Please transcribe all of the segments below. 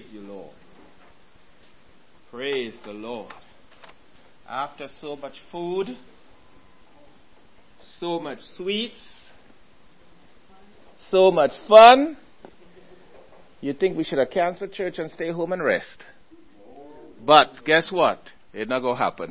you, Lord. Praise the Lord. After so much food, so much sweets, so much fun, you think we should have canceled church and stay home and rest. But guess what? It's not going to happen.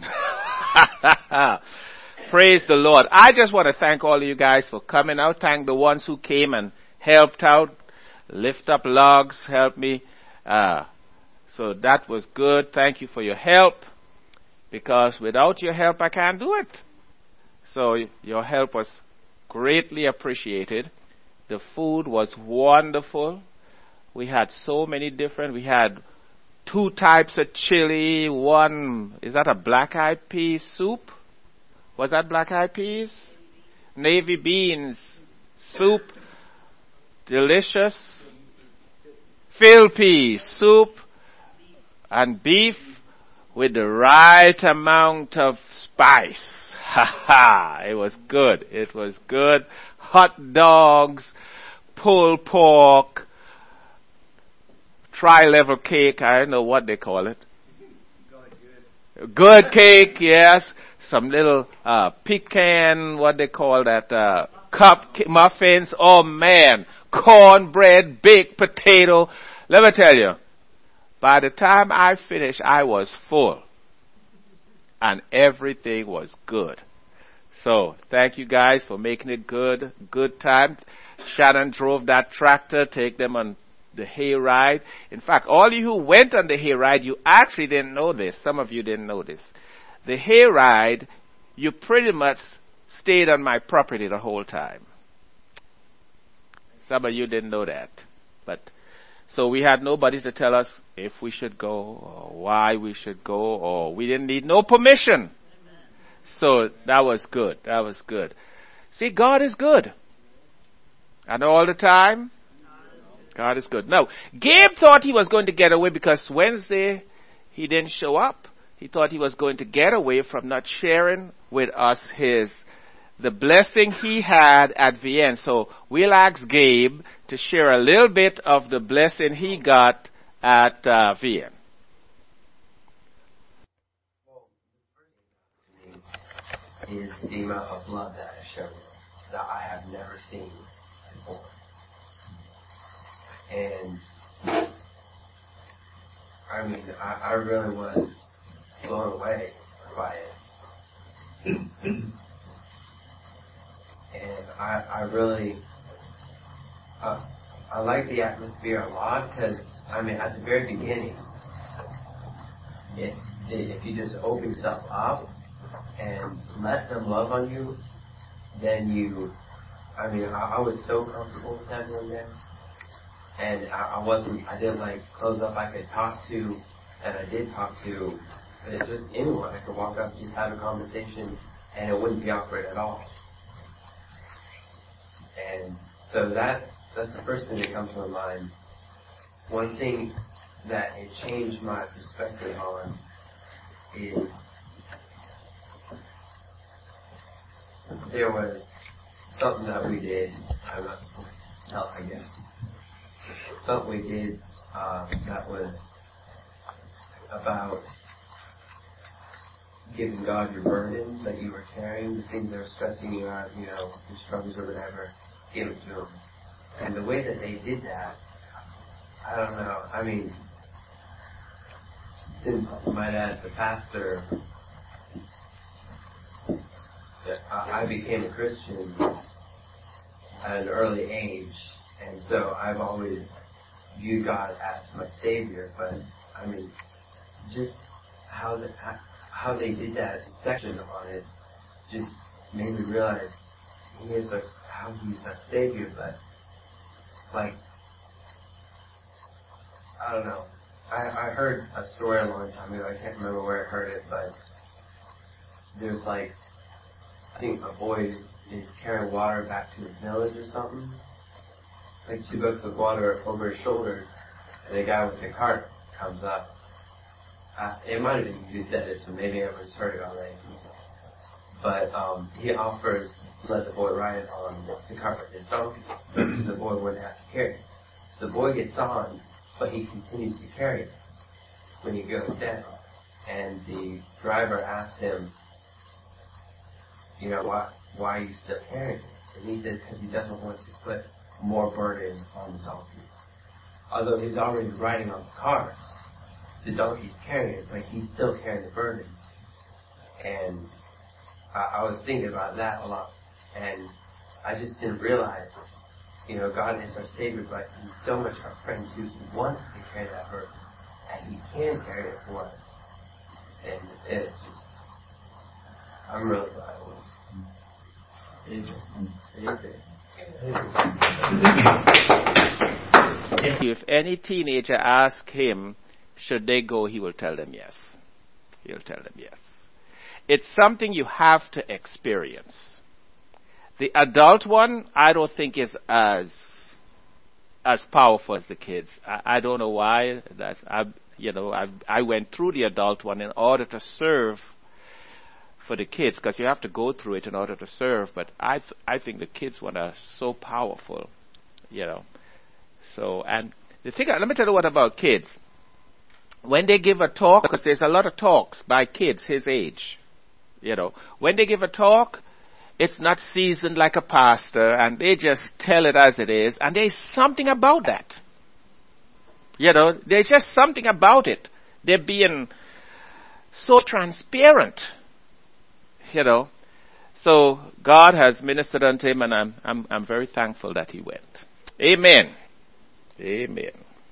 Praise the Lord. I just want to thank all of you guys for coming out. Thank the ones who came and helped out, lift up logs, help me. So that was good. Thank you for your help, because without your help I can't do it. So your help was greatly appreciated. The food was wonderful. We had so many different. We had 2 types of chili. One, is that a black-eyed pea soup? Was that black-eyed peas? Navy beans soup. Delicious. Field pea soup. And beef with the right amount of spice. Ha ha! It was good. It was good. Hot dogs, pulled pork, tri-level cake. I don't know what they call it. Good cake, yes. Some little pecan, what they call that, cup muffins. Oh man, cornbread, baked potato. Let me tell you, by the time I finished, I was full. And everything was good. So, thank you guys for making it good. Good time. Shannon drove that tractor, take them on the hayride. In fact, all you who went on the hayride, you actually didn't know this. Some of you didn't know this. The hayride, you pretty much stayed on my property the whole time. Some of you didn't know that. But so we had nobody to tell us if we should go or why we should go, or we didn't need no permission. So that was good. That was good. See, God is good. And all the time, God is good. Now, Gabe thought he was going to get away because Wednesday he didn't show up. He thought he was going to get away from not sharing with us the blessing he had at VN. So we'll ask Gabe to share a little bit of the blessing he got at VN. Is the amount of love that I showed that I have never seen before. And I mean, I really was blown away by it. And I really, I like the atmosphere a lot, because, I mean, at the very beginning, if you just open stuff up and let them love on you, then I was so comfortable with everyone there. And I didn't like close up. I could talk to, and I did talk to, but it's just anyone. I could walk up and just have a conversation, and it wouldn't be awkward at all. And so that's the first thing that comes to my mind. One thing that it changed my perspective on is there was something that we did. I'm not supposed to tell, I guess. Something we did that was about giving God your burdens that you were carrying, the things that are stressing you out, your struggles or whatever, give it to Him. And the way that they did that, I don't know. I mean, since my dad's a pastor, I became a Christian at an early age, and so I've always viewed God as my Savior. But I mean, just how they did that section on it just made me realize how He's our Savior. But like, I don't know. I heard a story a long time ago. I can't remember where I heard it, but there's like, I think a boy is carrying water back to his village or something. Like 2 buckets of water over his shoulders, and the guy with the cart comes up. It might have been you who said it, so maybe everyone's heard it already. But he offers to let the boy ride on the cart with his donkey, so the boy wouldn't have to carry it. So the boy gets on, but he continues to carry this when he goes down. And the driver asked him, why are you still carrying this? And he says, because he doesn't want to put more burden on the donkey. Although he's already riding on the cart, the donkey's carrying it, but he's still carrying the burden. And I was thinking about that a lot. And I just didn't realize, God is our Savior, but He's so much our friend too. He wants to carry that burden. And He can carry it for us. And it's just, I'm really glad it was. If any teenager asks him, should they go, he will tell them yes. He'll tell them yes. It's something you have to experience. The adult one, I don't think is as powerful as the kids. I don't know why. I went through the adult one in order to serve for the kids, because you have to go through it in order to serve. But I think the kids one are so powerful, So, and the thing, let me tell you what about kids. When they give a talk, because there's a lot of talks by kids his age, when they give a talk, it's not seasoned like a pastor, and they just tell it as it is, and there's something about that. There's just something about it. They're being so transparent, So God has ministered unto him, and I'm very thankful that he went. Amen. Amen.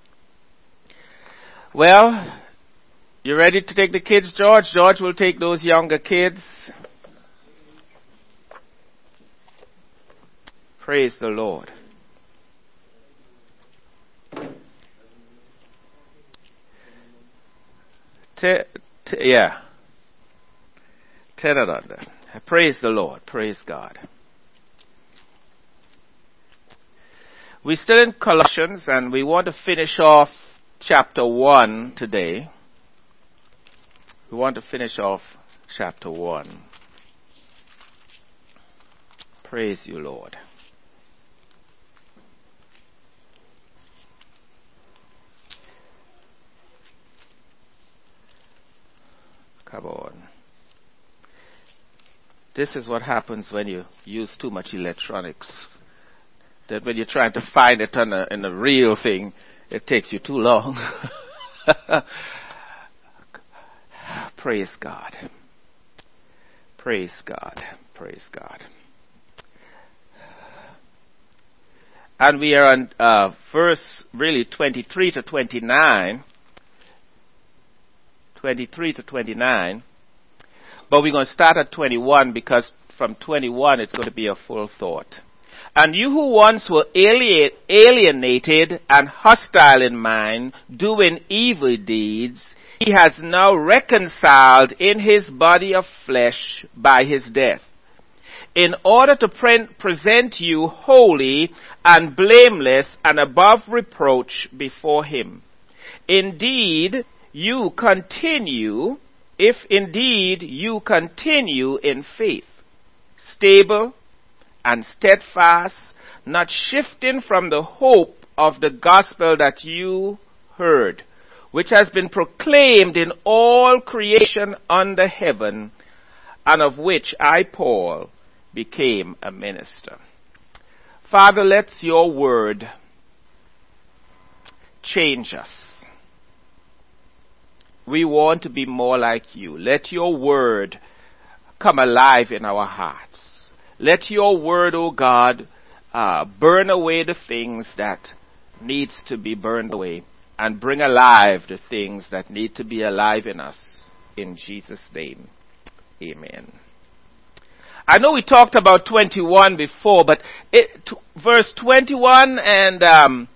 Well, you ready to take the kids, George? George will take those younger kids. Praise the Lord. Yeah. 10 and under. Praise the Lord. Praise God. We're still in Colossians, and we want to finish off chapter 1 today. We want to finish off chapter 1. Praise you, Lord. Come on. This is what happens when you use too much electronics. That when you're trying to find it in a real thing, it takes you too long. Praise God. Praise God. Praise God. And we are on verse really 23 to 29. 23 to 29. But we're going to start at 21, because from 21 it's going to be a full thought. And you who once were alienated and hostile in mind, doing evil deeds, he has now reconciled in his body of flesh by his death, in order to present you holy and blameless and above reproach before him. Indeed, you continue, if indeed you continue in faith, stable and steadfast, not shifting from the hope of the gospel that you heard, which has been proclaimed in all creation under heaven, and of which I, Paul, became a minister. Father, let your word change us. We want to be more like you. Let your word come alive in our hearts. Let your word, O God, burn away the things that needs to be burned away, and bring alive the things that need to be alive in us. In Jesus' name, amen. I know we talked about 21 before, but verse 21 and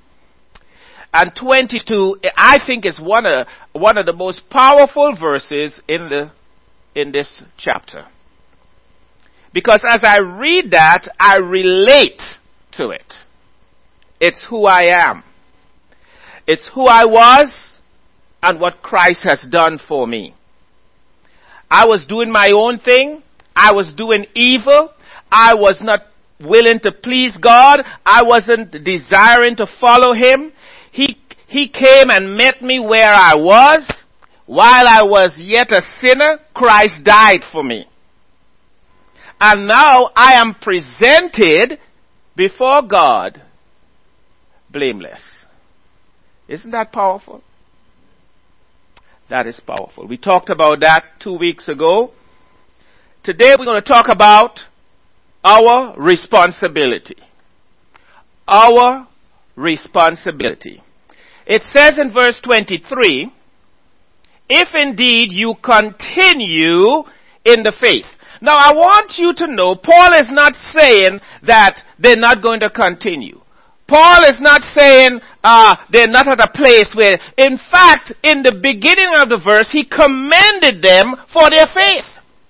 22, I think is one of the most powerful verses in this chapter. Because as I read that, I relate to it. It's who I am. It's who I was and what Christ has done for me. I was doing my own thing. I was doing evil. I was not willing to please God. I wasn't desiring to follow Him. He He came and met me where I was. While I was yet a sinner, Christ died for me. And now I am presented before God blameless. Isn't that powerful? That is powerful. We talked about that 2 weeks ago. Today we're going to talk about our responsibility. Our responsibility. It says in verse 23, if indeed you continue in the faith. Now I want you to know, Paul is not saying that they're not going to continue. Paul is not saying they're not at a place where, in fact, in the beginning of the verse, he commended them for their faith.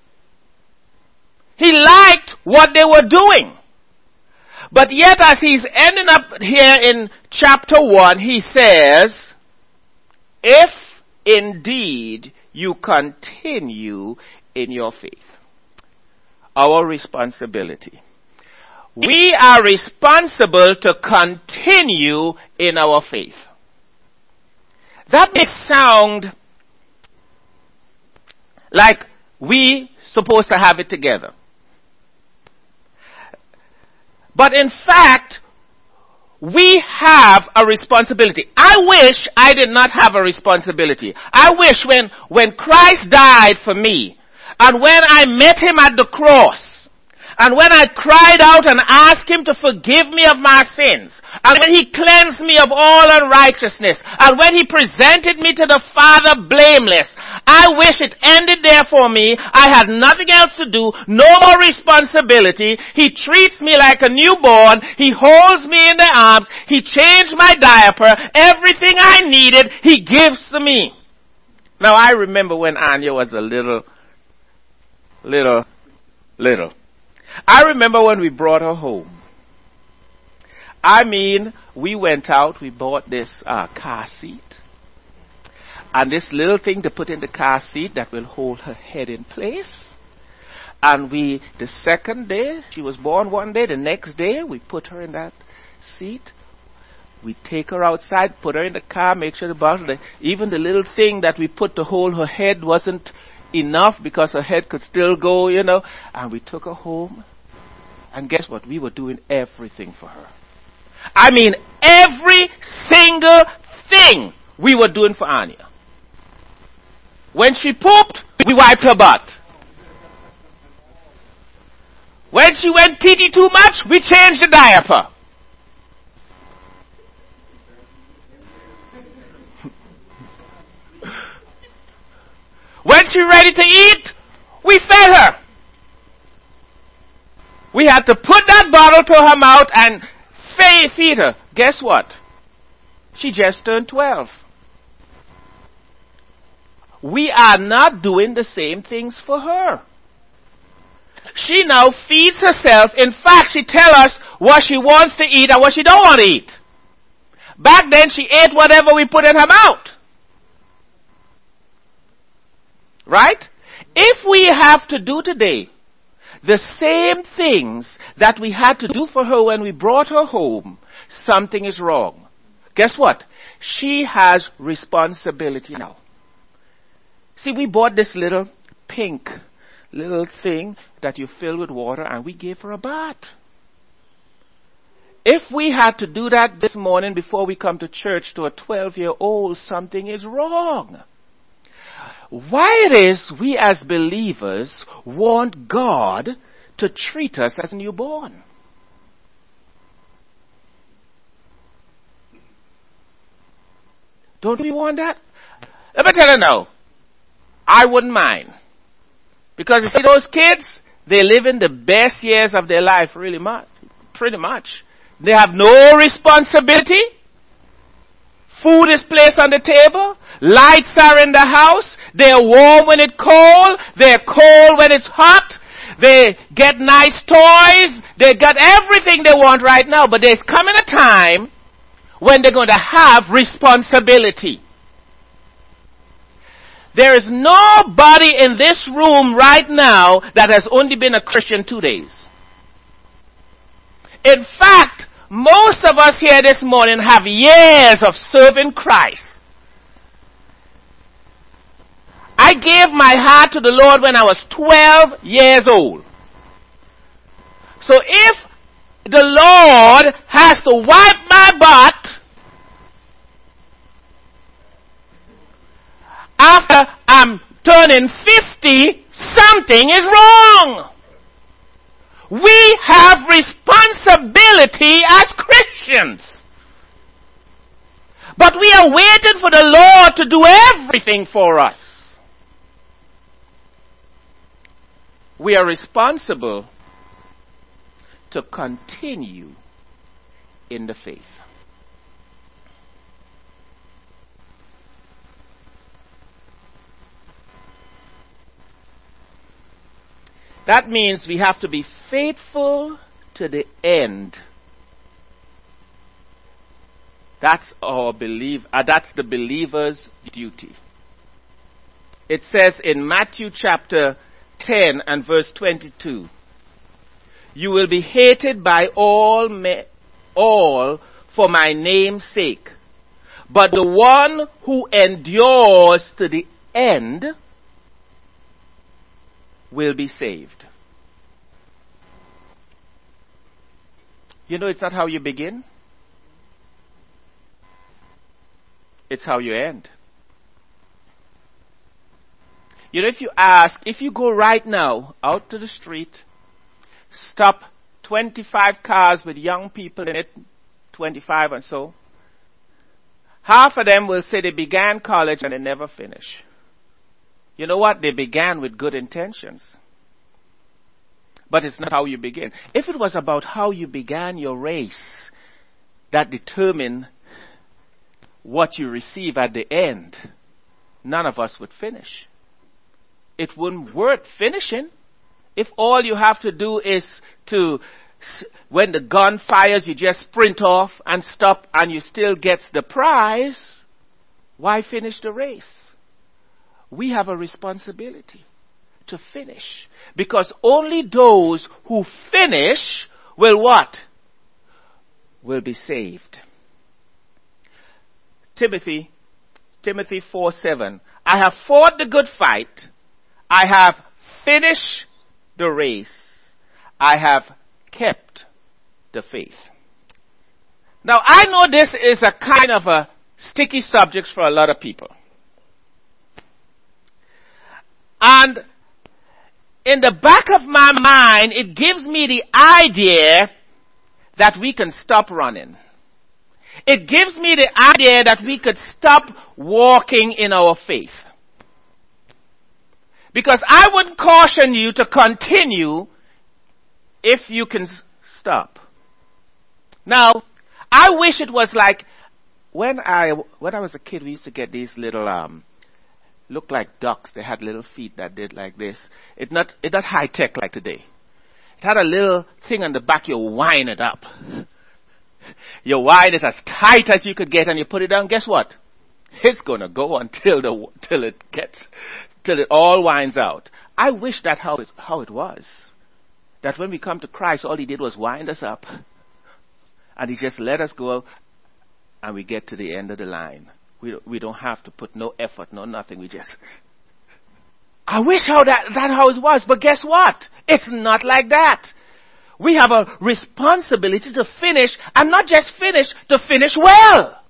He liked what they were doing. But yet as he's ending up here in chapter 1, he says, if indeed you continue in your faith. Our responsibility. We are responsible to continue in our faith. That may sound like we supposed to have it together. But in fact, we have a responsibility. I wish I did not have a responsibility. I wish when Christ died for me, and when I met him at the cross, and when I cried out and asked him to forgive me of my sins, and when he cleansed me of all unrighteousness, and when he presented me to the Father blameless, I wish it ended there for me. I had nothing else to do, no more responsibility. He treats me like a newborn. He holds me in the arms. He changed my diaper. Everything I needed, he gives to me. Now I remember when Anya was a little. I remember when we brought her home. I mean, we went out, we bought this car seat. And this little thing to put in the car seat that will hold her head in place. And the second day, she was born one day, the next day, we put her in that seat. We take her outside, put her in the car, make sure even the little thing that we put to hold her head wasn't enough because her head could still go, and we took her home. And guess what? We were doing everything for her. I mean, every single thing we were doing for Anya. When she pooped, we wiped her butt. When she went TT too much, we changed the diaper. When she ready to eat, we fed her. We had to put that bottle to her mouth and feed her. Guess what? She just turned 12. We are not doing the same things for her. She now feeds herself. In fact, she tells us what she wants to eat and what she don't want to eat. Back then, she ate whatever we put in her mouth. Right? If we have to do today the same things that we had to do for her when we brought her home, something is wrong. Guess what? She has responsibility now. See, we bought this little pink little thing that you fill with water and we gave her a bath. If we had to do that this morning before we come to church to a 12-year-old, something is wrong. Why it is we as believers want God to treat us as newborn? Don't we want that? Let me tell you now, I wouldn't mind. Because you see those kids, they live in the best years of their life pretty much. They have no responsibility. Food is placed on the table. Lights are in the house. They're warm when it's cold. They're cold when it's hot. They get nice toys. They got everything they want right now. But there's coming a time when they're going to have responsibility. There is nobody in this room right now that has only been a Christian 2 days. In fact, most of us here this morning have years of serving Christ. I gave my heart to the Lord when I was 12 years old. So if the Lord has to wipe my butt after I'm turning 50, something is wrong. We have responsibility as Christians. But we are waiting for the Lord to do everything for us. We are responsible to continue in the faith. That means we have to be faithful to the end. That's that's the believer's duty. It says in Matthew chapter 10 and verse 22, you will be hated by all for my name's sake, but the one who endures to the end will be saved. You know, it's not how you begin. It's how you end. You know, if you go right now out to the street, stop 25 cars with young people in it, 25 and so, half of them will say they began college and they never finish. You know what? They began with good intentions. But it's not how you begin. If it was about how you began your race that determined what you receive at the end, none of us would finish. It wouldn't worth finishing. If all you have to do is when the gun fires, you just sprint off and stop and you still get the prize, why finish the race? We have a responsibility to finish. Because only those who finish will what? Will be saved. Timothy 4:7. I have fought the good fight. I have finished the race. I have kept the faith. Now I know this is a kind of a sticky subject for a lot of people. And in the back of my mind, it gives me the idea that we can stop running. It gives me the idea that we could stop walking in our faith. Because I would caution you to continue if you can stop. Now, I wish it was like when I was a kid, we used to get these little looked like ducks. They had little feet that did like this. It's not high tech like today. It had a little thing on the back. You wind it up. You wind it as tight as you could get, and you put it down. Guess what? It's gonna go until it all winds out. I wish that's how it was. That when we come to Christ, all He did was wind us up, and He just let us go, and we get to the end of the line. We don't have to put no effort, no nothing. I wish how it was, but guess what? It's not like that. We have a responsibility to finish, and not just finish, to finish well.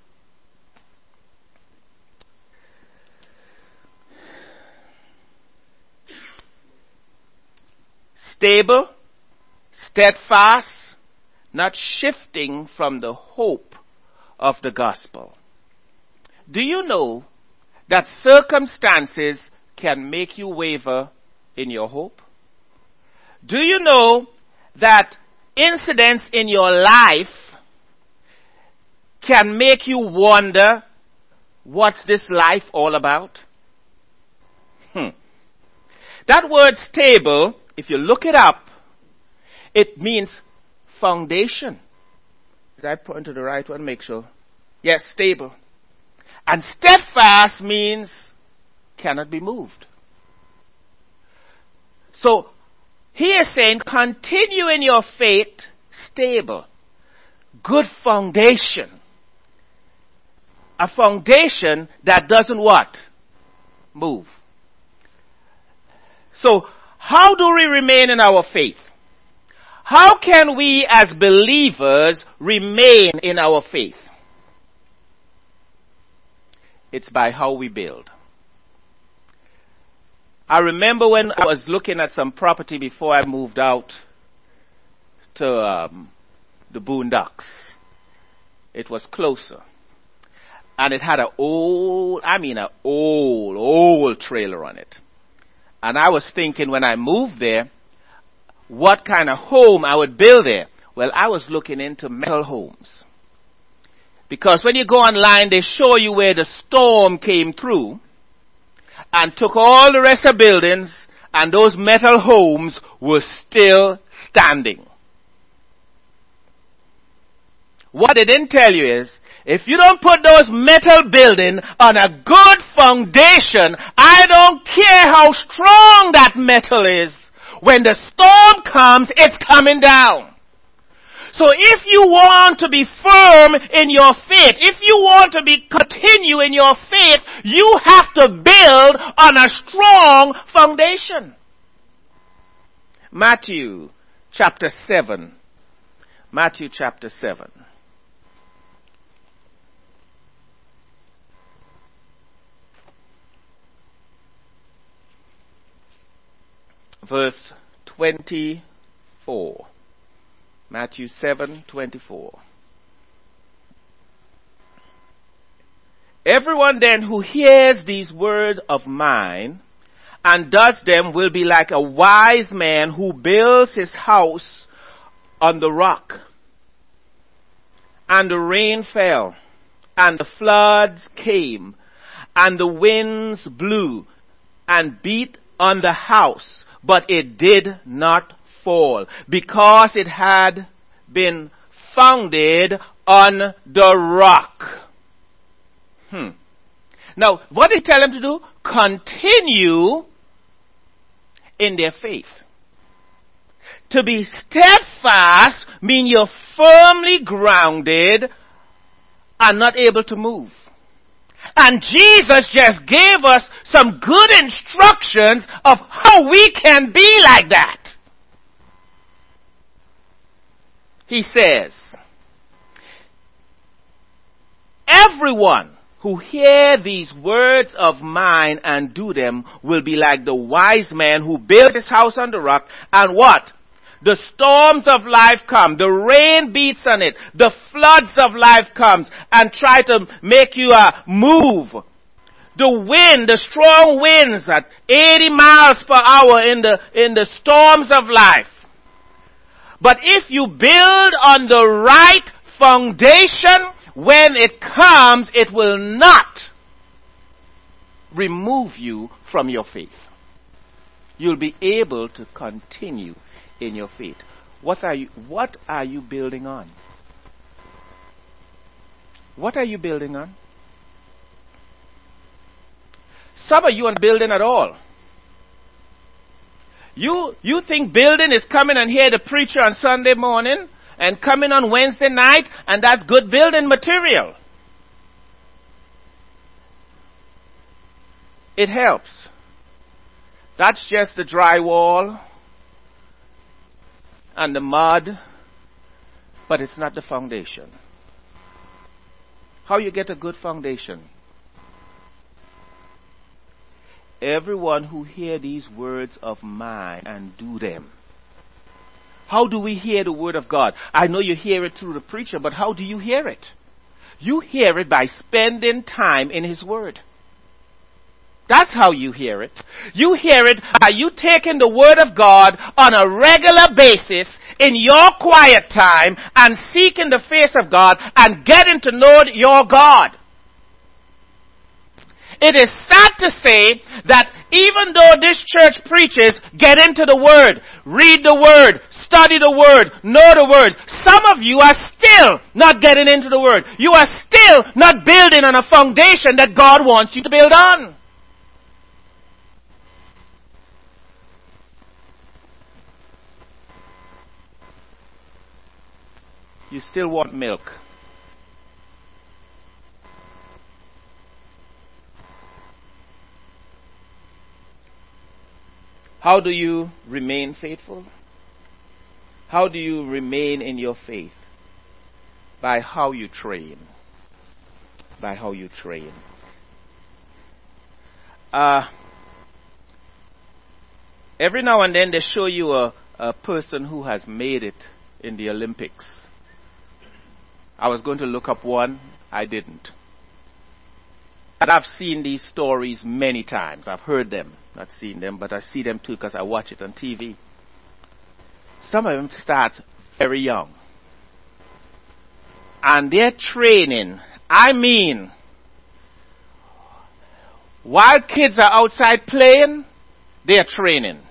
Stable, steadfast, not shifting from the hope of the gospel. Do you know that circumstances can make you waver in your hope? Do you know that incidents in your life can make you wonder, what's this life all about? That word stable, if you look it up, it means foundation. Did I point to the right one? Make sure. Yes, stable. And steadfast means cannot be moved. So he is saying continue in your faith stable. good foundation. A foundation that doesn't what? Move. So, how do we remain in our faith? How can we as believers remain in our faith? It's by how we build. I remember when I was looking at some property before I moved out to the Boondocks. It was closer. And it had an old trailer on it. And I was thinking when I moved there, what kind of home I would build there. Well, I was looking into metal homes. Because when you go online, they show you where the storm came through and took all the rest of the buildings, and those metal homes were still standing. What they didn't tell you is, if you don't put those metal buildings on a good foundation, I don't care how strong that metal is. When the storm comes, it's coming down. So if you want to be firm in your faith, if you want to continue in your faith, you have to build on a strong foundation. Matthew chapter 7. Matthew chapter 7. Verse 24. Matthew 7:24. Everyone then who hears these words of mine and does them will be like a wise man who builds his house on the rock. And the rain fell, and the floods came, and the winds blew and beat on the house, but it did not fall, because it had been founded on the rock. Now, what did he tell them to do? Continue in their faith. To be steadfast means you're firmly grounded and not able to move. And Jesus just gave us some good instructions of how we can be like that. He says, everyone who hear these words of mine and do them will be like the wise man who built his house on the rock, and what? The storms of life come, the rain beats on it, the floods of life comes and try to make you move. The wind, the strong winds at 80 miles per hour in the storms of life. But if you build on the right foundation, when it comes, it will not remove you from your faith. You'll be able to continue in your faith. What are you building on? What are you building on? Some of you aren't building at all. You think building is coming and hear the preacher on Sunday morning and coming on Wednesday night, and that's good building material. It helps. That's just the drywall and the mud, but it's not the foundation. How you get a good foundation? Everyone who hear these words of mine and do them. How do we hear the word of God? I know you hear it through the preacher, but how do you hear it? You hear it by spending time in his word. That's how you hear it. You hear it by you taking the word of God on a regular basis in your quiet time and seeking the face of God and getting to know your God. It is sad to say that even though this church preaches, get into the Word, read the Word, study the Word, know the Word, some of you are still not getting into the Word. You are still not building on a foundation that God wants you to build on. you still want milk. How do you remain faithful? How do you remain in your faith? By how you train. By how you train. Every now and then they show you a person who has made it in the Olympics. I was going to look up one, I didn't. And I've seen these stories many times. I've heard them, not seen them, but I see them too because I watch it on TV. Some of them start very young. And they're training. I mean, while kids are outside playing, they're training.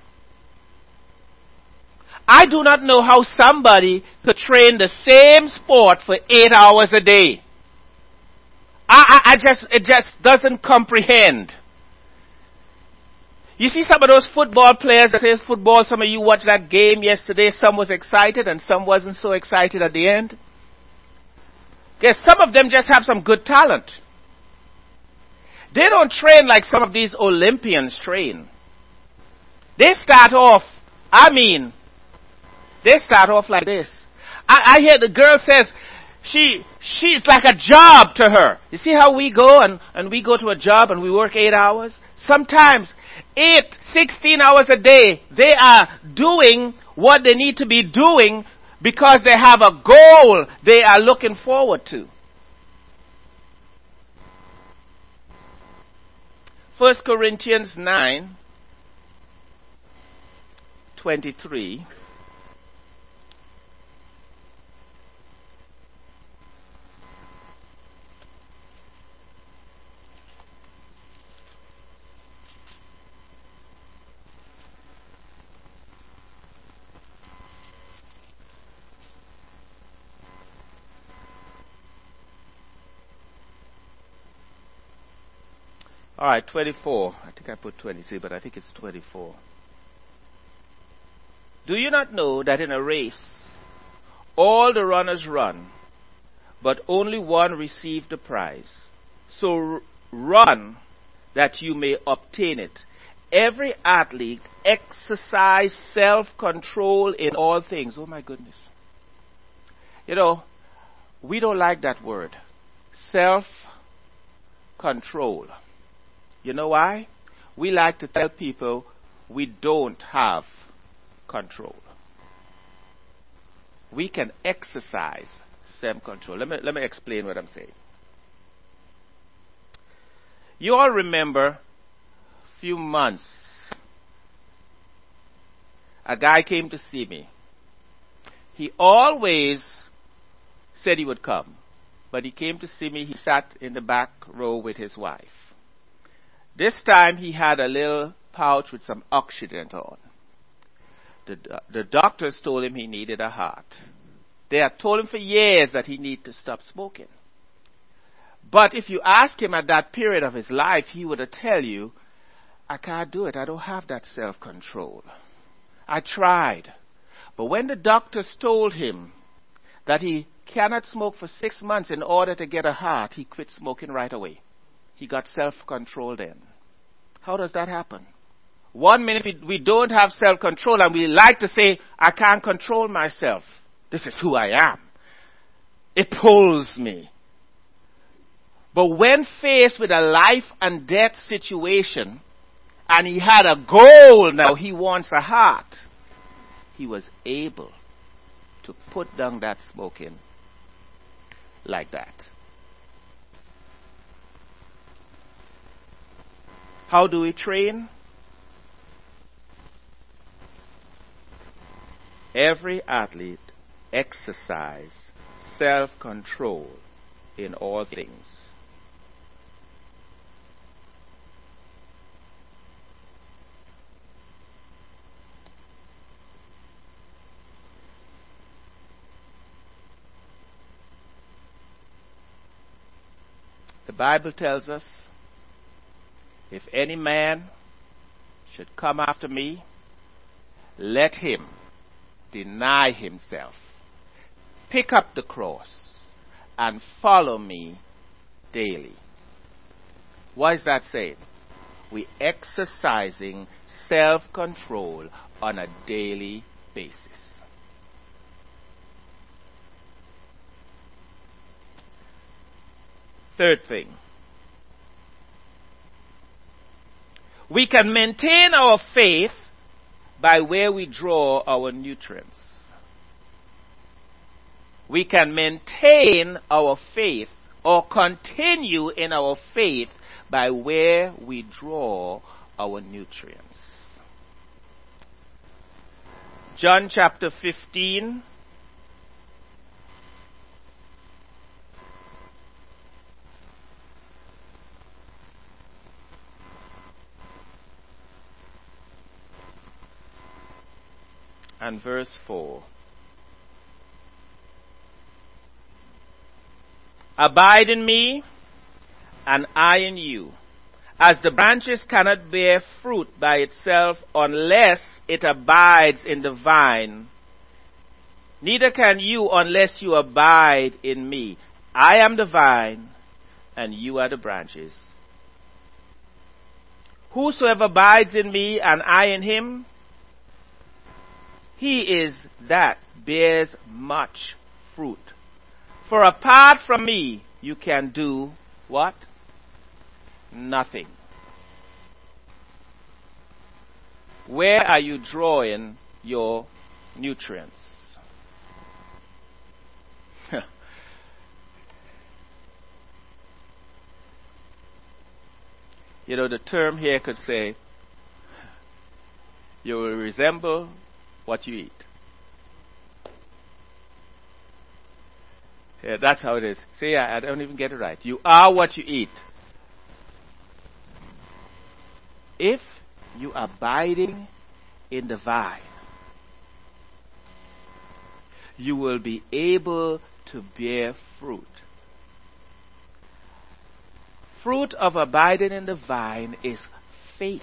I do not know how somebody could train the same sport for 8 hours a day. It just doesn't comprehend. You see some of those football players that plays football, some of you watched that game yesterday, some was excited and some wasn't so excited at the end. Yes, some of them just have some good talent. They don't train like some of these Olympians train. They start off like this. I hear the girl says, she's like a job to her. You see how we go and we go to a job and we work 8 hours? Sometimes 16 hours a day, they are doing what they need to be doing because they have a goal they are looking forward to. 1 Corinthians 9:23. All right, 24. I think I put 23, but I think it's 24. Do you not know that in a race, all the runners run, but only one receives the prize? So run that you may obtain it. Every athlete exercise self-control in all things. Oh my goodness. You know, we don't like that word. Self-control. You know why? We like to tell people we don't have control. We can exercise self-control. Let me explain what I'm saying. You all remember a few months, a guy came to see me. He always said he would come, but he came to see me. He sat in the back row with his wife. This time he had a little pouch with some oxygen on. The doctors told him he needed a heart. They had told him for years that he needed to stop smoking. But if you ask him at that period of his life, he would tell you, I can't do it. I don't have that self-control. I tried. But when the doctors told him that he cannot smoke for 6 months in order to get a heart, he quit smoking right away. He got self-control then. How does that happen? 1 minute we don't have self-control and we like to say, I can't control myself. This is who I am. It pulls me. But when faced with a life and death situation, and he had a goal now, he wants a heart, he was able to put down that smoking like that. How do we train? Every athlete exercise self-control in all things. The Bible tells us, if any man should come after me, let him deny himself, pick up the cross and follow me daily. What is that saying? We're exercising self-control on a daily basis. Third thing. We can maintain our faith by where we draw our nutrients. We can maintain our faith or continue in our faith by where we draw our nutrients. John chapter 15. And verse 4. Abide in me, and I in you. As the branches cannot bear fruit by itself unless it abides in the vine, neither can you unless you abide in me. I am the vine, and you are the branches. Whosoever abides in me, and I in him, he is that bears much fruit. For apart from me, you can do what? Nothing. Where are you drawing your nutrients? You know, the term here could say, you will resemble what you eat. Yeah, that's how it is. See, I don't even get it right. You are what you eat. If you are abiding in the vine, you will be able to bear fruit. Fruit of abiding in the vine is faith.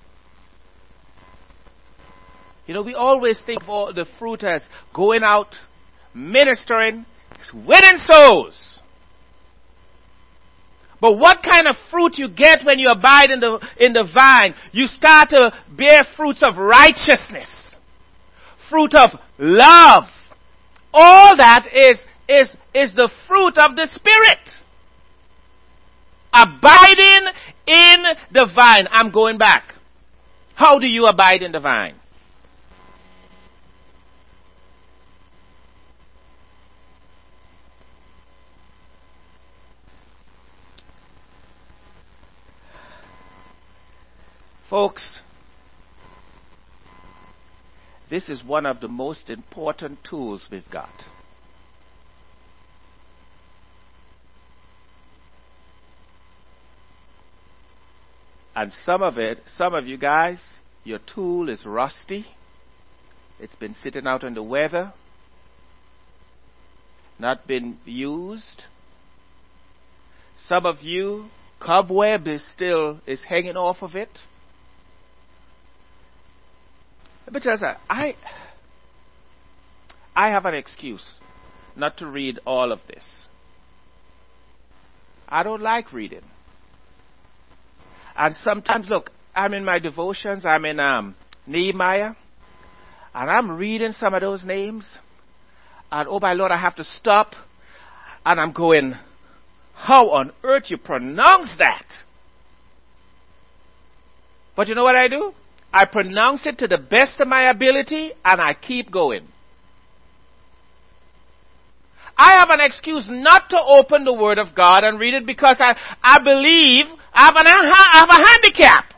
You know, we always think of the fruit as going out, ministering, winning souls. But what kind of fruit you get when you abide in the vine? You start to bear fruits of righteousness, fruit of love. All that is the fruit of the Spirit. Abiding in the vine. I'm going back. How do you abide in the vine? Folks, this is one of the most important tools we've got. And some of you guys, your tool is rusty. It's been sitting out in the weather, not been used. Some of you, cobweb is hanging off of it. Because I have an excuse not to read all of this. I don't like reading. And sometimes, look, I'm in my devotions, I'm in Nehemiah, and I'm reading some of those names, and oh my Lord, I have to stop, and I'm going, how on earth you pronounce that? But you know what I do? I pronounce it to the best of my ability, and I keep going. I have an excuse not to open the Word of God and read it because I believe I have a handicap.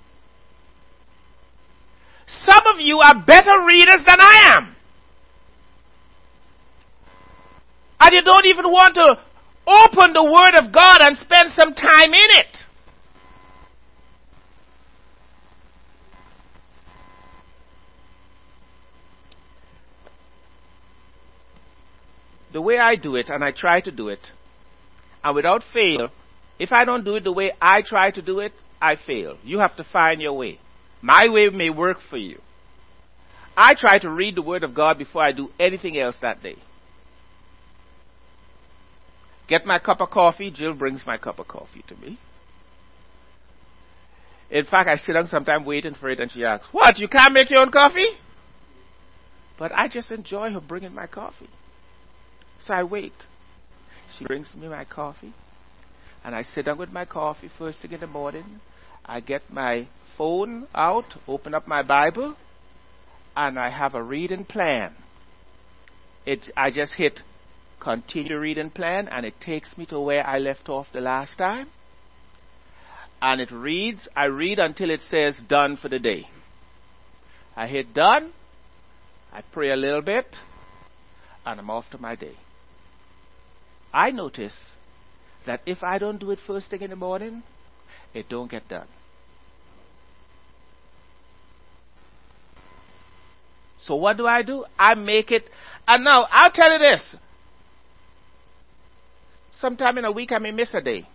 Some of you are better readers than I am. And you don't even want to open the Word of God and spend some time in it. The way I do it, and I try to do it, and without fail, if I don't do it the way I try to do it, I fail. You have to find your way. My way may work for you. I try to read the Word of God before I do anything else that day. get my cup of coffee. Jill brings my cup of coffee to me. In fact, I sit down sometime waiting for it, and she asks, "What, you can't make your own coffee?" But I just enjoy her bringing my coffee. So I wait. She brings me my coffee, and I sit down with my coffee first thing in the morning. I get my phone out, open up my Bible, and I have a reading plan. I just hit continue reading plan, and it takes me to where I left off the last time. And it reads, I read until it says done for the day. I hit done, I pray a little bit, and I'm off to my day. I notice that if I don't do it first thing in the morning, it don't get done. So what do? I make it, and now I'll tell you this. Sometime in a week I may miss a day.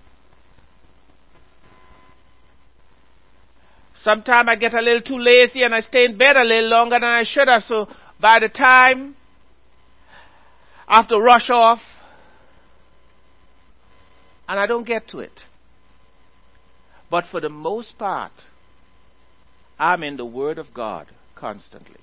Sometime I get a little too lazy and I stay in bed a little longer than I should have. So by the time I have to rush off, and I don't get to it. But for the most part, I'm in the Word of God constantly.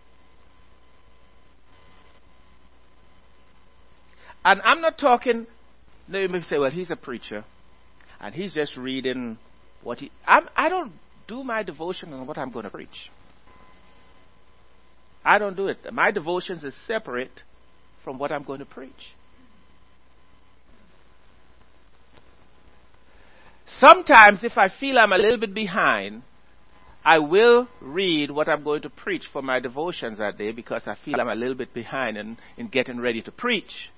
And I'm not talking, you may say, well, he's a preacher, and he's just reading what I don't do my devotion on what I'm going to preach. I don't do it. My devotions is separate from what I'm going to preach. Sometimes if I feel I'm a little bit behind, I will read what I'm going to preach for my devotions that day because I feel I'm a little bit behind in getting ready to preach.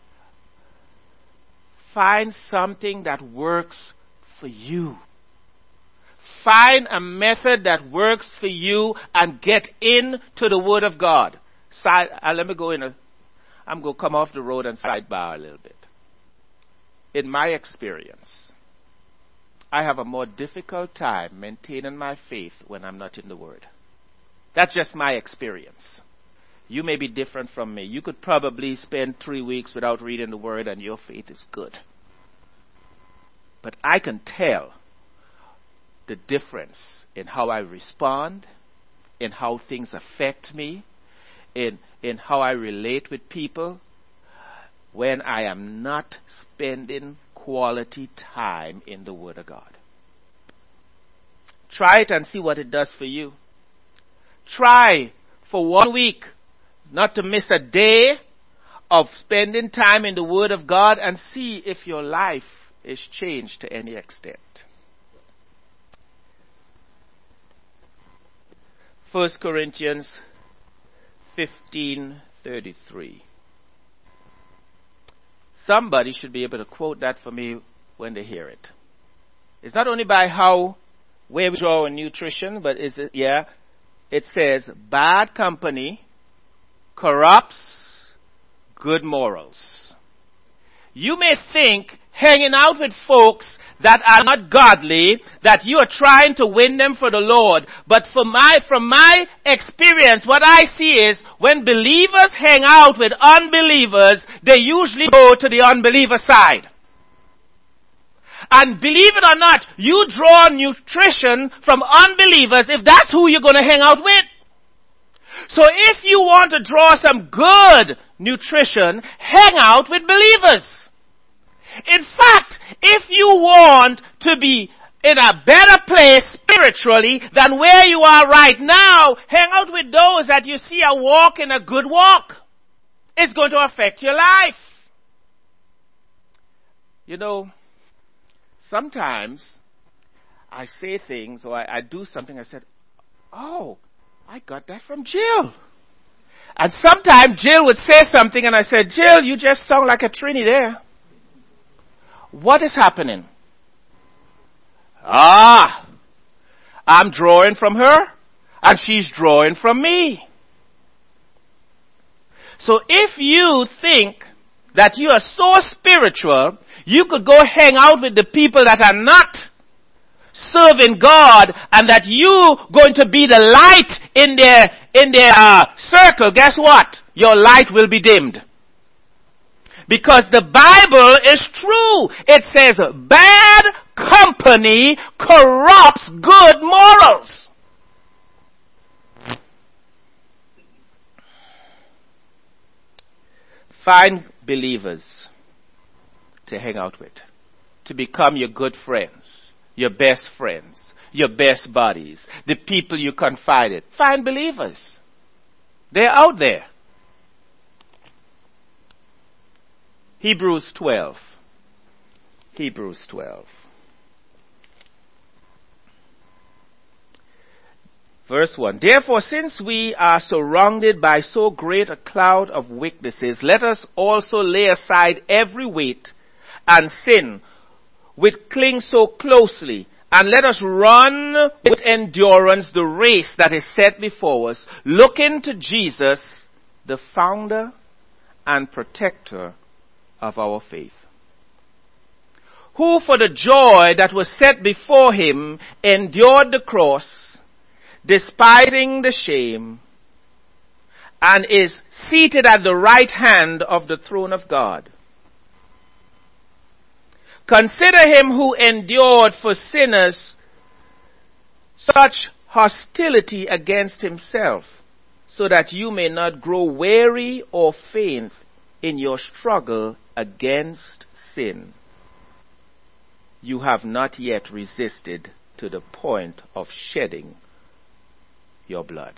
Find something that works for you. Find a method that works for you and get into the Word of God. Let me go I'm going to come off the road and sidebar a little bit. In my experience, I have a more difficult time maintaining my faith when I'm not in the Word. That's just my experience. You may be different from me. You could probably spend 3 weeks without reading the Word and your faith is good. But I can tell the difference in how I respond, in how things affect me, in how I relate with people when I am not spending quality time in the Word of God. Try it and see what it does for you. Try for 1 week not to miss a day of spending time in the Word of God and see if your life is changed to any extent. 1 Corinthians 15:33. Somebody should be able to quote that for me when they hear it. It's not only by where we draw on nutrition, but it says, bad company corrupts good morals. You may think hanging out with folks that are not godly, that you are trying to win them for the Lord. But from my experience, what I see is when believers hang out with unbelievers, they usually go to the unbeliever side. And believe it or not, you draw nutrition from unbelievers if that's who you're going to hang out with. So if you want to draw some good nutrition, hang out with believers. In fact, if you want to be in a better place spiritually than where you are right now, hang out with those that you see are walking a good walk. It's going to affect your life. You know, sometimes I say things or I do something, I said, oh, I got that from Jill. And sometimes Jill would say something and I said, Jill, you just sound like a Trini there. What is happening? I'm drawing from her and she's drawing from me. So if you think that you are so spiritual, you could go hang out with the people that are not serving God and that you going to be the light in their circle. Guess what? Your light will be dimmed. Because the Bible is true. It says bad company corrupts good morals. Find believers to hang out with, to become your good friends, your best friends, your best buddies, the people you confide in. Find believers. They're out there. Hebrews 12. Hebrews 12. Verse 1. Therefore, since we are surrounded by so great a cloud of witnesses, let us also lay aside every weight and sin which clings so closely, and let us run with endurance the race that is set before us, looking to Jesus, the founder and protector of our faith, who for the joy that was set before him endured the cross, despising the shame, and is seated at the right hand of the throne of God. Consider him who endured for sinners such hostility against himself, so that you may not grow weary or faint in your struggle against sin. You have not yet resisted to the point of shedding your blood.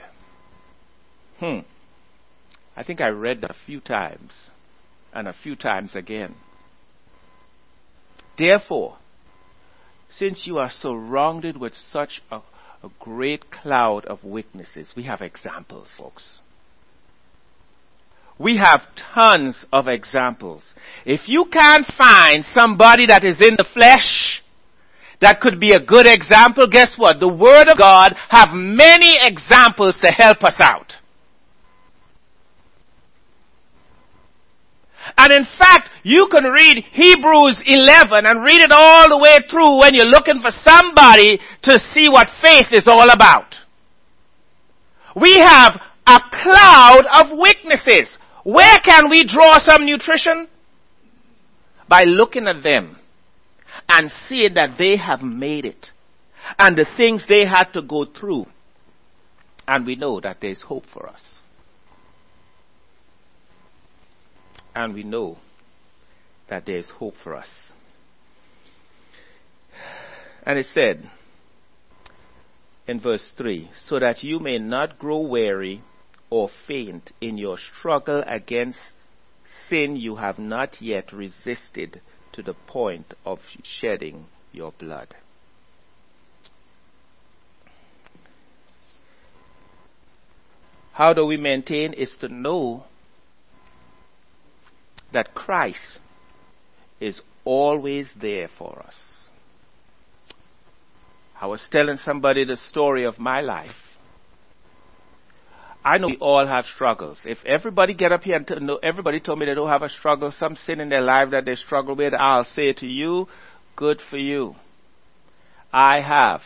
I think I read that a few times and a few times again. Therefore, since you are surrounded with such a great cloud of witnesses, we have examples, folks. We have tons of examples. If you can't find somebody that is in the flesh that could be a good example, guess what? The Word of God have many examples to help us out. And in fact, you can read Hebrews 11 and read it all the way through when you're looking for somebody to see what faith is all about. We have a cloud of witnesses. Where can we draw some nutrition? By looking at them and seeing that they have made it and the things they had to go through. And we know that there's hope for us. And we know that there's hope for us. And it said in verse 3, so that you may not grow weary or faint in your struggle against sin, you have not yet resisted to the point of shedding your blood. How do we maintain? Is to know that Christ is always there for us. I was telling somebody the story of my life. I know we all have struggles. If everybody get up here and everybody told me they don't have a struggle, some sin in their life that they struggle with, I'll say to you, good for you. I have.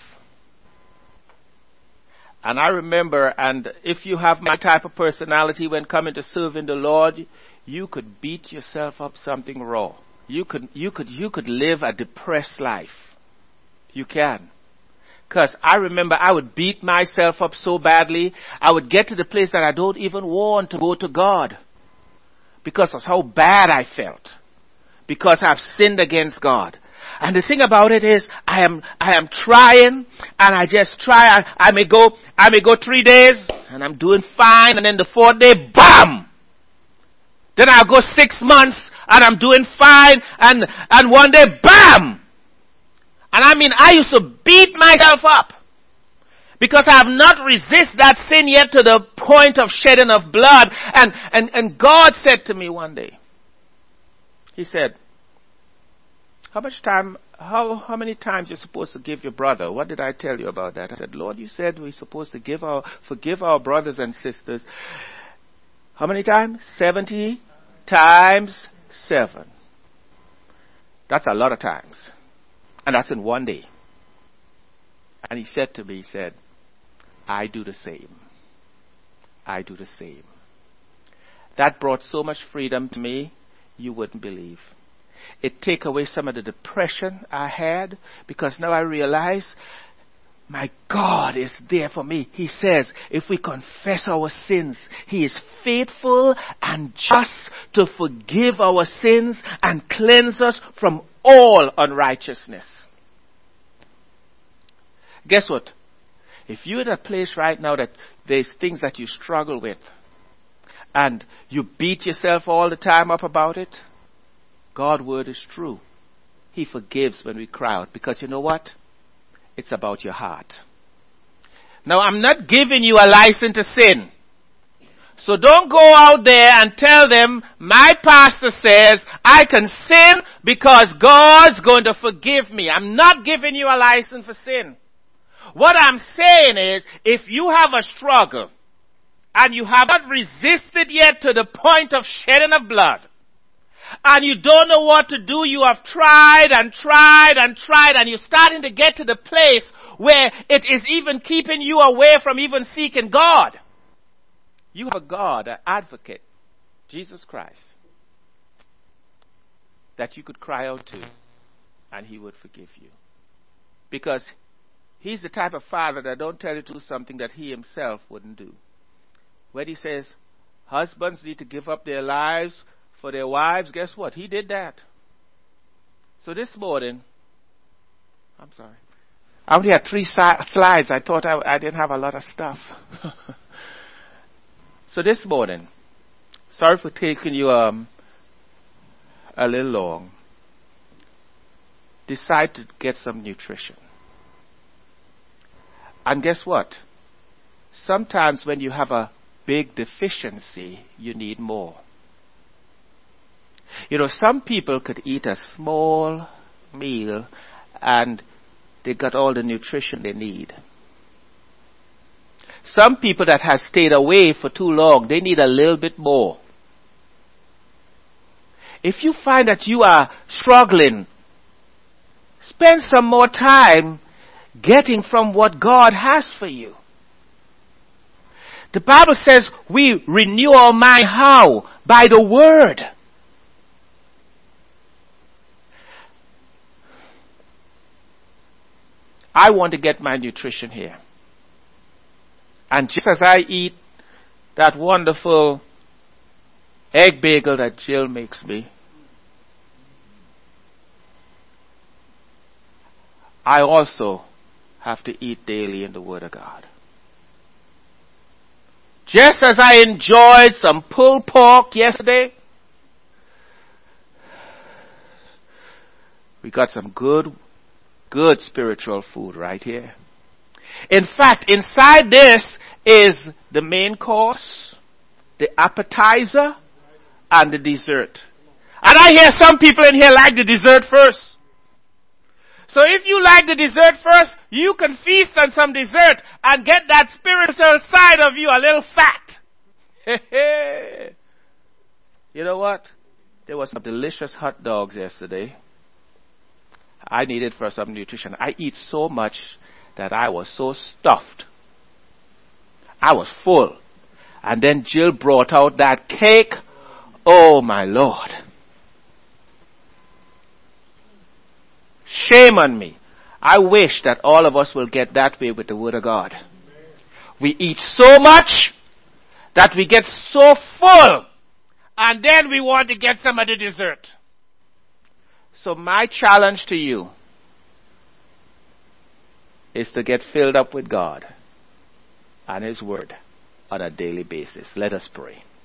And I remember, and if you have my type of personality when coming to serving the Lord, you could beat yourself up something raw. You could live a depressed life. You can. Because I remember I would beat myself up so badly, I would get to the place that I don't even want to go to God. Because of how bad I felt. Because I've sinned against God. And the thing about it is, I am trying, and I just try. I may go 3 days, and I'm doing fine, and then the 4th day, BAM! Then I'll go 6 months, and I'm doing fine, and one day, BAM! And I mean, I used to beat myself up. Because I have not resisted that sin yet to the point of shedding of blood. And God said to me one day, He said, how many times you're supposed to give your brother? What did I tell you about that? I said, Lord, you said we're supposed to forgive our brothers and sisters. How many times? 70 times 7. That's a lot of times. And that's in one day. And He said to me, I do the same. I do the same. That brought so much freedom to me. you wouldn't believe. It take away some of the depression I had, because now I realize my God is there for me. He says, if we confess our sins, He is faithful and just to forgive our sins and cleanse us from all unrighteousness. Guess what? If you're in a place right now that there's things that you struggle with, and you beat yourself all the time up about it, God's word is true. He forgives when we cry out, because you know what? It's about your heart. Now, I'm not giving you a license to sin. So don't go out there and tell them, my pastor says I can sin because God's going to forgive me. I'm not giving you a license for sin. What I'm saying is, if you have a struggle and you have not resisted yet to the point of shedding of blood, and you don't know what to do, you have tried and tried and tried, and you're starting to get to the place where it is even keeping you away from even seeking God. You have a God, an advocate, Jesus Christ, that you could cry out to, and He would forgive you. Because He's the type of father that don't tell you to do something that He Himself wouldn't do. When He says husbands need to give up their lives for their wives, guess what? He did that. So this morning, I'm sorry, I only had 3 slides. I thought I didn't have a lot of stuff. So this morning, sorry for taking you a little long. Decide to get some nutrition. And guess what? Sometimes when you have a big deficiency, you need more. You know, some people could eat a small meal and they got all the nutrition they need. Some people that have stayed away for too long, they need a little bit more. If you find that you are struggling, spend some more time getting from what God has for you. The Bible says we renew our mind how? By the Word. I want to get my nutrition here. And just as I eat that wonderful egg bagel that Jill makes me, I also have to eat daily in the Word of God. Just as I enjoyed some pulled pork yesterday, we got some good spiritual food right here. In fact, inside this is the main course, the appetizer, and the dessert. And I hear some people in here like the dessert first. So if you like the dessert first, you can feast on some dessert and get that spiritual side of you a little fat. You know what? There was some delicious hot dogs yesterday. I needed for some nutrition. I eat so much that I was so stuffed. I was full. And then Jill brought out that cake. Oh my Lord. Shame on me. I wish that all of us will get that way with the Word of God. We eat so much that we get so full, and then we want to get some of the dessert. So my challenge to you is to get filled up with God and His Word on a daily basis. Let us pray.